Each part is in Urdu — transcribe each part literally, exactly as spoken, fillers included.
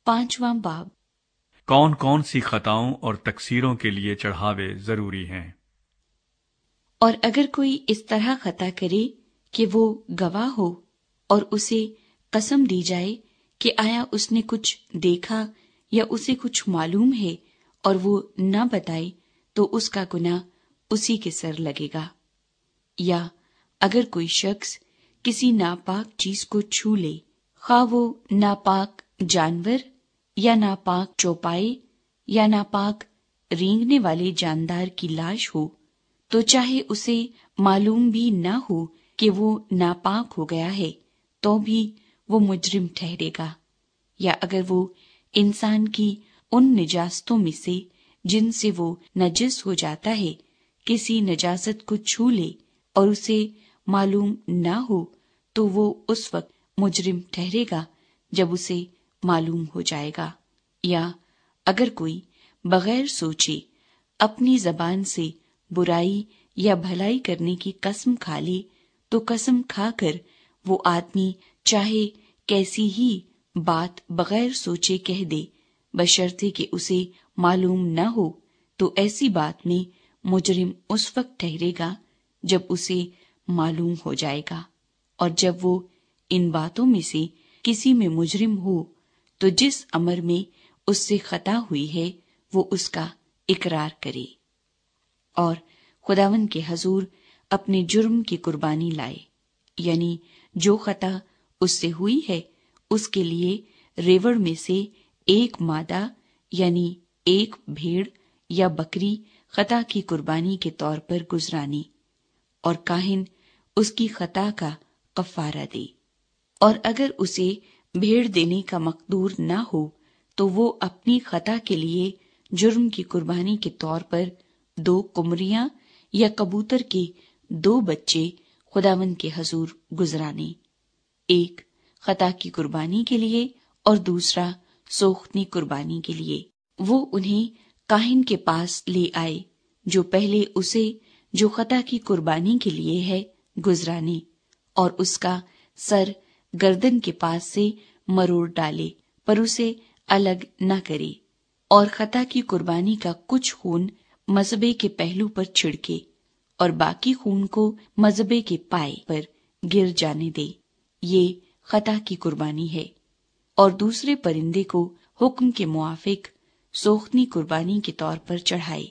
پانچواں باب۔ کون کون سی خطاؤں اور تقصیروں کے لیے چڑھاوے ضروری ہیں؟ اور اگر کوئی اس طرح خطا کرے کہ وہ گواہ ہو اور اسے قسم دی جائے کہ آیا اس نے کچھ دیکھا یا اسے کچھ معلوم ہے اور وہ نہ بتائے تو اس کا گناہ اسی کے سر لگے گا۔ یا اگر کوئی شخص کسی ناپاک چیز کو چھو لے، خواہ وہ ناپاک جانور یا ناپاک چوپائے یا ناپاک رینگنے والے جاندار کی لاش ہو، تو چاہے اسے معلوم بھی نہ ہو کہ وہ ناپاک ہو گیا ہے تو بھی وہ مجرم ٹھہرے گا۔ یا اگر وہ انسان کی ان نجاستوں میں سے جن سے وہ نجس ہو جاتا ہے کسی نجاست کو چھو لے اور اسے معلوم نہ ہو تو وہ اس وقت مجرم ٹھہرے گا جب اسے معلوم ہو جائے گا۔ یا اگر کوئی بغیر سوچے اپنی زبان سے برائی یا بھلائی کرنے کی قسم کھا لے تو قسم کھا کر وہ آدمی چاہے کیسی ہی بات بغیر سوچے کہہ دے، بشرطے کہ اسے معلوم نہ ہو، تو ایسی بات میں مجرم اس وقت ٹھہرے گا جب اسے معلوم ہو جائے گا۔ اور جب وہ ان باتوں میں سے کسی میں مجرم ہو تو جس امر میں اس سے خطا ہوئی ہے وہ اس کا اقرار کرے اور خداوند کے حضور اپنے جرم کی قربانی لائے، یعنی جو خطا اس سے ہوئی ہے اس کے لیے ریوڑ میں سے ایک مادہ یعنی ایک بھیڑ یا بکری خطا کی قربانی کے طور پر گزرانی، اور کاہن اس کی خطا کا کفارہ دے۔ اور اگر اسے بھیڑ دینے کا مقدور نہ ہو تو وہ اپنی خطا کے لیے جرم کی قربانی کے طور پر دو قمریاں یا کبوتر کے دو بچے خداوند کے حضور گزرانے، ایک خطا کی قربانی کے لیے اور دوسرا سوختنی قربانی کے لیے۔ وہ انہیں کاہن کے پاس لے آئے جو پہلے اسے جو خطا کی قربانی کے لیے ہے گزرانے، اور اس کا سر گردن کے پاس سے مروڑ ڈالے پر اسے الگ نہ کرے، اور خطا کی قربانی کا کچھ خون مذبے کے پہلو پر چھڑکے اور باقی خون کو مذبے کے پائے پر گر جانے دے، یہ خطا کی قربانی ہے۔ اور دوسرے پرندے کو حکم کے موافق سوختنی قربانی کے طور پر چڑھائے۔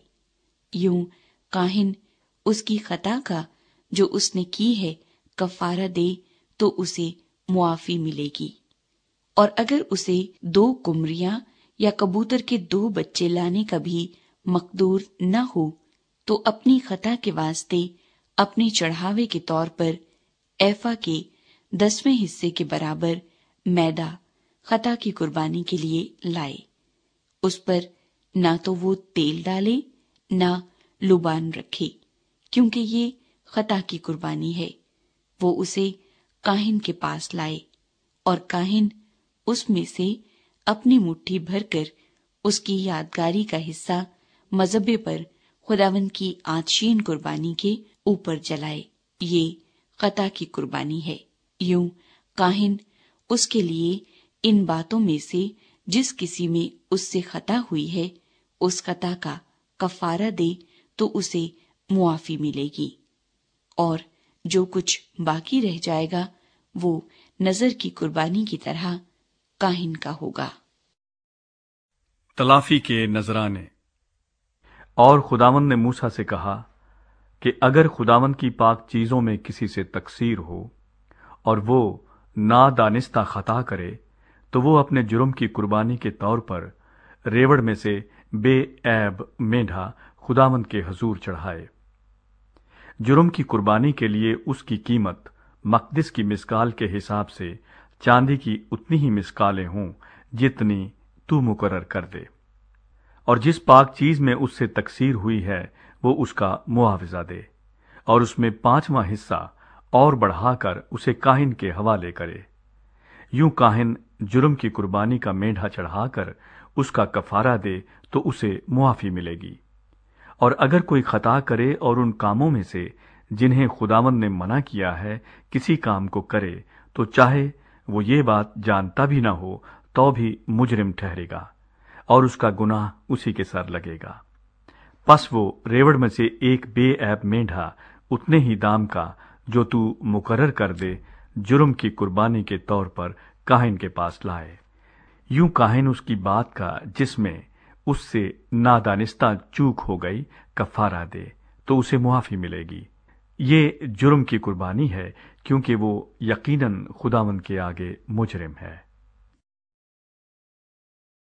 یوں کاہن اس کی خطا کا جو اس نے کی ہے کفارہ دے تو اسے معافی ملے گی۔ اور اگر اسے دو قمریاں یا کبوتر کے دو بچے لانے کا بھی مقدور نہ ہو تو اپنی خطا کے واسطے اپنے چڑھاوے کے طور پر ایفا کے دسویں حصے کے برابر میدا خطا کی قربانی کے لیے لائے۔ اس پر نہ تو وہ تیل ڈالے نہ لبان رکھے، کیونکہ یہ خطا کی قربانی ہے۔ وہ اسے کاہن کے پاس لائے اور کاہن اس میں سے اپنی مٹھی بھر کر اس کی یادگاری کا حصہ مذبے پر خداوند کی آتشین قربانی کے اوپر جلائے، یہ خطا کی قربانی ہے۔ یوں کاہن اس کے لیے ان باتوں میں سے جس کسی میں اس سے خطا ہوئی ہے اس خطا کا کفارہ دے تو اسے معافی ملے گی، اور جو کچھ باقی رہ جائے گا وہ نذر کی قربانی کی طرح کاہن کا ہوگا۔ تلافی کے نذرانے۔ اور خداوند نے موسیٰ سے کہا کہ اگر خداوند کی پاک چیزوں میں کسی سے تقصیر ہو اور وہ نادانستہ خطا کرے تو وہ اپنے جرم کی قربانی کے طور پر ریوڑ میں سے بے عیب مینڈھا خداوند کے حضور چڑھائے۔ جرم کی قربانی کے لیے اس کی قیمت مقدس کی مسکال کے حساب سے چاندی کی اتنی ہی مسکالیں ہوں جتنی تو مقرر کر دے، اور جس پاک چیز میں اس سے تقصیر ہوئی ہے وہ اس کا معاوضہ دے، اور اس میں پانچواں حصہ اور بڑھا کر اسے کاہن کے حوالے کرے۔ یوں کاہن جرم کی قربانی کا مینڈھا چڑھا کر اس کا کفارہ دے تو اسے معافی ملے گی۔ اور اگر کوئی خطا کرے اور ان کاموں میں سے جنہیں خداوند نے منع کیا ہے کسی کام کو کرے تو چاہے وہ یہ بات جانتا بھی نہ ہو تو بھی مجرم ٹھہرے گا اور اس کا گناہ اسی کے سر لگے گا۔ پس وہ ریوڑ میں سے ایک بے عیب مینڈھا اتنے ہی دام کا جو تو مقرر کر دے جرم کی قربانی کے طور پر کاہن کے پاس لائے۔ یوں کاہن اس کی بات کا جس میں اس سے نادانستہ چوک ہو گئی کفارہ دے تو اسے معافی ملے گی۔ یہ جرم کی قربانی ہے کیونکہ وہ یقیناً خداوند کے آگے مجرم ہے۔